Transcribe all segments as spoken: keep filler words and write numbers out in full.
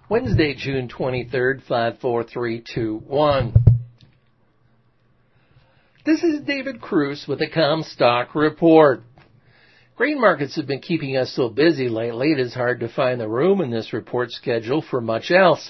Wednesday, June twenty-third, five four three two one. This is David Cruz with the Comstock Report. Grain markets have been keeping us so busy lately, it is hard to find the room in this report schedule for much else.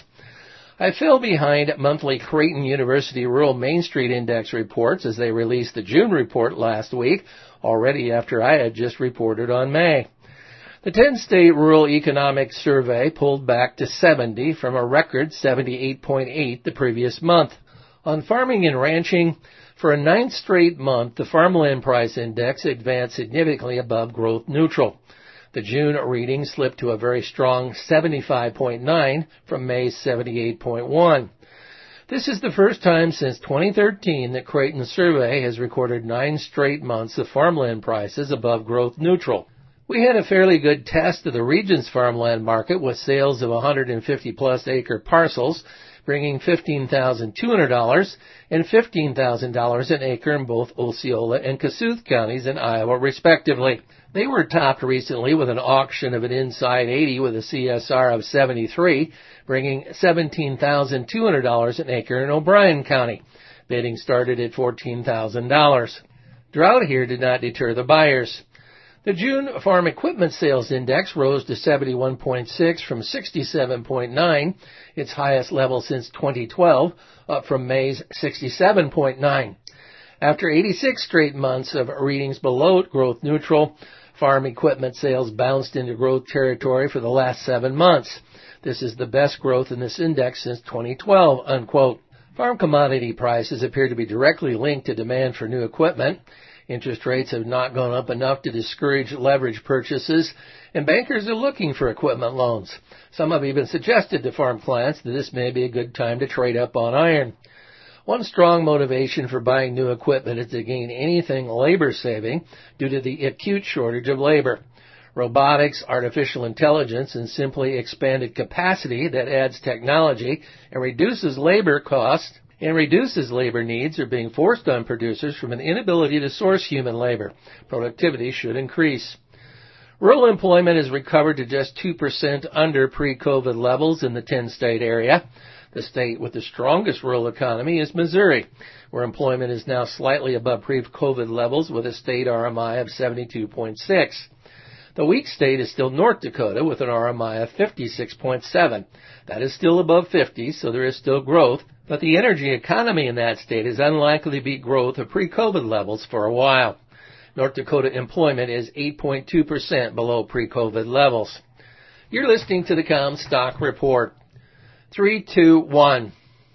I fell behind monthly Creighton University Rural Main Street Index reports as they released the June report last week, already after I had just reported on May. The ten-state Rural Economic Survey pulled back to seventy from a record seventy-eight point eight the previous month. On farming and ranching, for a ninth straight month, the Farmland Price Index advanced significantly above growth neutral. The June reading slipped to a very strong seventy-five point nine from May's seventy-eight point one. This is the first time since twenty thirteen that Creighton Survey has recorded nine straight months of farmland prices above growth neutral. We had a fairly good test of the region's farmland market with sales of one hundred fifty plus acre parcels, bringing fifteen thousand two hundred dollars and fifteen thousand dollars an acre in both Osceola and Kossuth counties in Iowa, respectively. They were topped recently with an auction of an inside eighty with a C S R of seventy-three, bringing seventeen thousand two hundred dollars an acre in O'Brien County. Bidding started at fourteen thousand dollars. Drought here did not deter the buyers. The June Farm Equipment Sales Index rose to seventy-one point six from sixty-seven point nine, its highest level since twenty twelve, up from May's sixty-seven point nine. After eighty-six straight months of readings below growth neutral, farm equipment sales bounced into growth territory for the last seven months. This is the best growth in this index since twenty twelve, unquote. Farm commodity prices appear to be directly linked to demand for new equipment. Interest rates have not gone up enough to discourage leverage purchases, and bankers are looking for equipment loans. Some have even suggested to farm clients that this may be a good time to trade up on iron. One strong motivation for buying new equipment is to gain anything labor-saving due to the acute shortage of labor. Robotics, artificial intelligence, and simply expanded capacity that adds technology and reduces labor costs and reduces labor needs are being forced on producers from an inability to source human labor. Productivity should increase. Rural employment has recovered to just two percent under pre-COVID levels in the ten-state area. The state with the strongest rural economy is Missouri, where employment is now slightly above pre-COVID levels with a state R M I of seventy-two point six. The weak state is still North Dakota with an R M I of fifty-six point seven. That is still above fifty, so there is still growth, but the energy economy in that state is unlikely to beat growth of pre-COVID levels for a while. North Dakota employment is eight point two percent below pre-COVID levels. You're listening to the Comstock Report. three two one.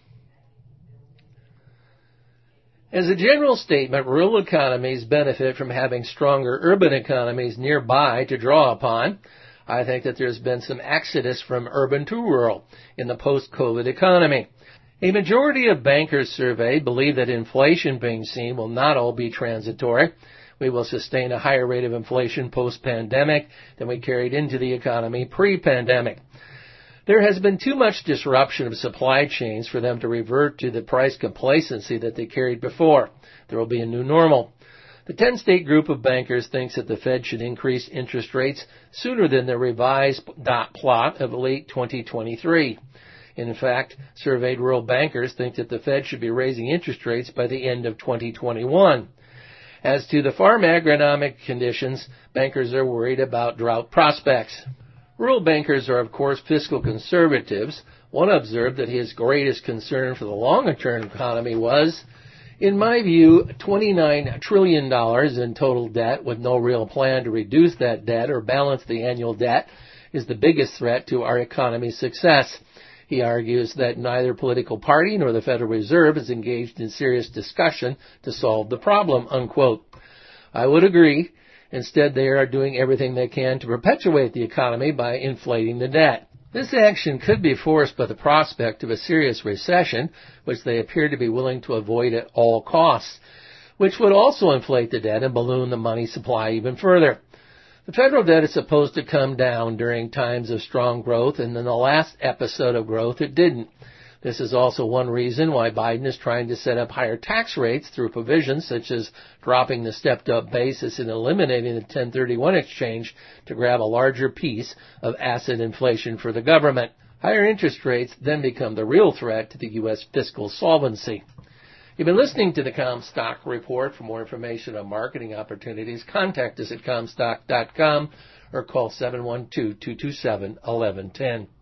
As a general statement, rural economies benefit from having stronger urban economies nearby to draw upon. I think that there's been some exodus from urban to rural in the post-COVID economy. A majority of bankers surveyed believe that inflation being seen will not all be transitory. We will sustain a higher rate of inflation post-pandemic than we carried into the economy pre-pandemic. There has been too much disruption of supply chains for them to revert to the price complacency that they carried before. There will be a new normal. The ten-state group of bankers thinks that the Fed should increase interest rates sooner than the revised dot plot of late twenty twenty-three. In fact, surveyed rural bankers think that the Fed should be raising interest rates by the end of twenty twenty-one. As to the farm agronomic conditions, bankers are worried about drought prospects. Rural bankers are, of course, fiscal conservatives. One observed that his greatest concern for the longer-term economy was, in my view, twenty-nine trillion dollars in total debt with no real plan to reduce that debt or balance the annual debt is the biggest threat to our economy's success. He argues that neither political party nor the Federal Reserve is engaged in serious discussion to solve the problem, unquote. I would agree. Instead, they are doing everything they can to perpetuate the economy by inflating the debt. This action could be forced by the prospect of a serious recession, which they appear to be willing to avoid at all costs, which would also inflate the debt and balloon the money supply even further. The federal debt is supposed to come down during times of strong growth, and in the last episode of growth, it didn't. This is also one reason why Biden is trying to set up higher tax rates through provisions such as dropping the stepped-up basis and eliminating the ten thirty-one exchange to grab a larger piece of asset inflation for the government. Higher interest rates then become the real threat to the U S fiscal solvency. You've been listening to the Commstock Report. For more information on marketing opportunities, contact us at Commstock dot com or call seven one two, two two seven, one one one zero.